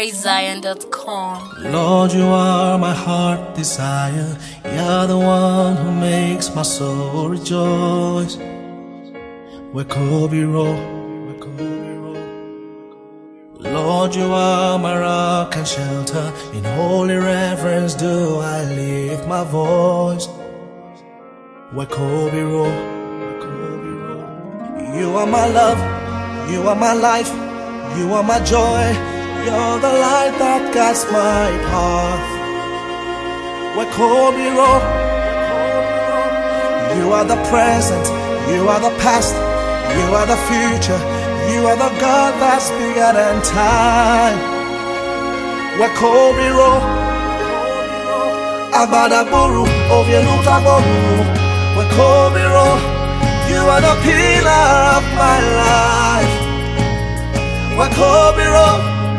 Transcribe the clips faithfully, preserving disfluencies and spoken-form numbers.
praise zion dot com. Lord, you are my heart desire. You're the one who makes my soul rejoice. Where Kobe roll, where Kobe roll. Lord, you are my rock and shelter. In holy reverence do I lift my voice. Where Kobe roll, where Kobe roll. You are my love, you are my life, you are my joy. You're the light that guides my path. Where Kobe roll, you are the present, you are the past, you are the future, you are the God that's bigger than time. Where Kobe roll, Agbadagboru, Ovienutaboru. Where Kobe roll, you are the pillar of my life. Where Kobe roll,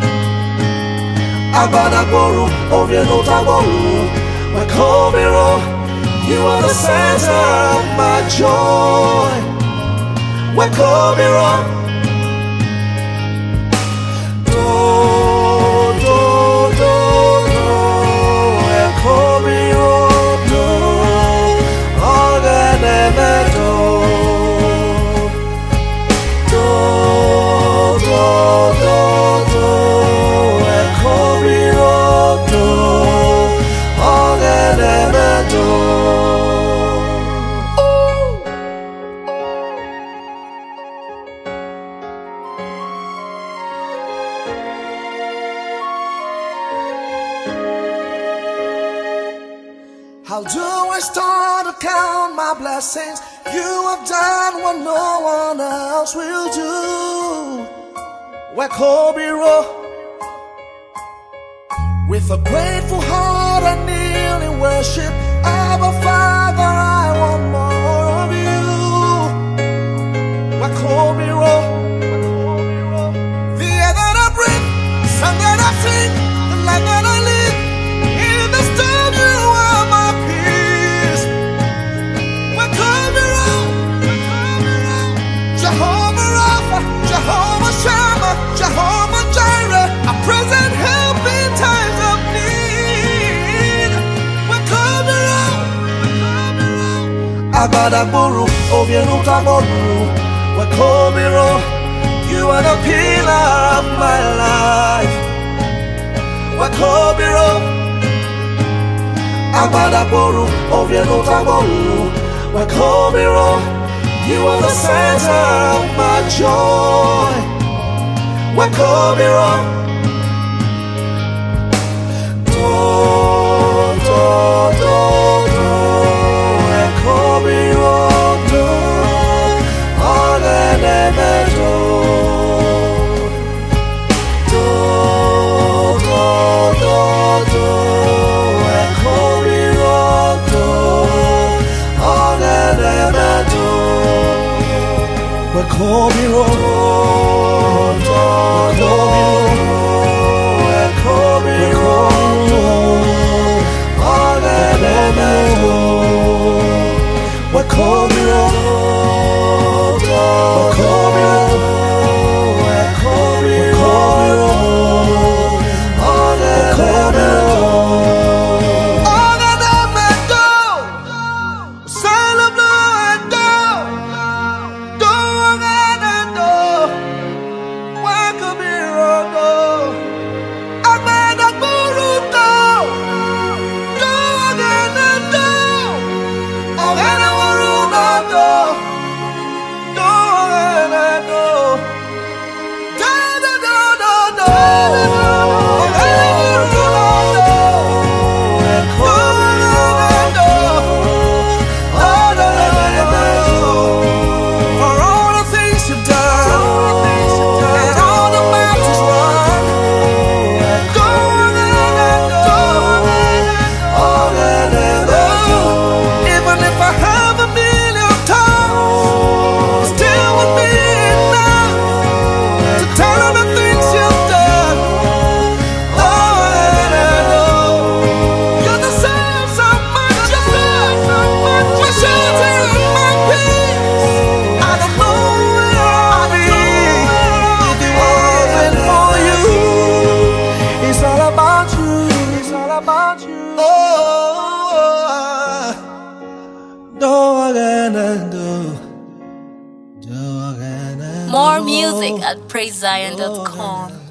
Agbadagboru, Ovienutaboru. Where Kobe roll, you are the center of my joy. Where Kobe roll, do, do, do, do. Where Kobe roll, do, Ogadebe do, do, do, do, do. Where Kobe roll, do, Ogadebe do. How do I start to count my blessings? You have done what no one else will do. Where Kobe roll, with a grateful heart I kneel in worship. Abba Father, I want more of you. Where Kobe roll, the air that I breathe, the song that I sing, the life that I live. In the storm, you are my peace. Where Kobe roll, Jehovah Rapha, Jehovah Shammah, Jehovah Jireh, a present help in times of need. Where Kobe roll, Agbadagboru, Ovienutaboru. Where Kobe roll, you are the pillar of my life. Where Kobe roll, Agbadagboru, Ovienutaboru. Where Kobe roll, you are the center of my joy. Where Kobe roll, do, do, do, do. Where Kobe roll, do, Ogadebe do, do, do, do, do. Where Kobe roll, do, Ogadebe do. Where Kobe roll, do, do, where Kobe roll, Ogadebe do. Where Kobe roll, do, where Kobe roll, where Kobe roll, Ogadebe do. Ogadebe do, Salablo do, do Ogadebe do. Where Kobe roll, do, Agbadagboru do, do Ogadebe do. Ogadagboru do. More music at praisezion dot com.